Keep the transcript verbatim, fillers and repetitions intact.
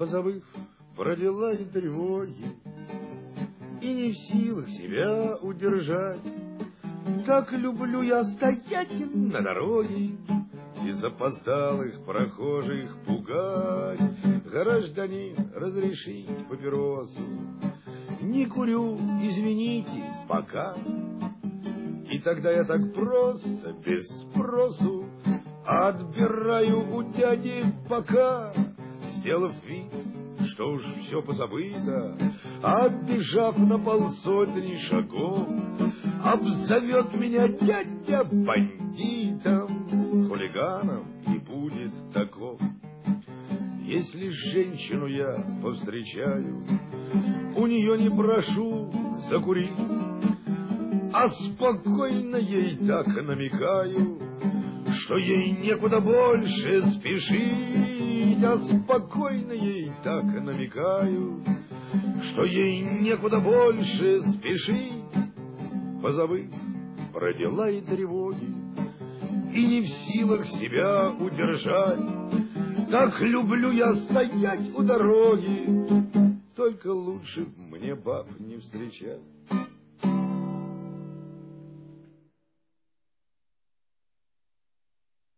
позабыв про дела и тревоги, и не в силах себя удержать. Так люблю я стоять на дороге и запоздалых прохожих пугать. Гражданин, разрешить папиросу? Не курю, извините, пока. И тогда я так просто, без спросу, отбираю у дяди пока, сделав вид, что уж все позабыто, отбежав на полсотни шагов, обзовет меня дядя бандитом, хулиганом и будет таков. Если женщину я повстречаю, у нее не прошу закурить, а спокойно ей так намекаю, что ей некуда больше спешить. А спокойно ей так намекаю, что ей некуда больше спешить. Позабыв про дела и тревоги, и не в силах себя удержать, так люблю я стоять у дороги, только лучше мне баб не встречать.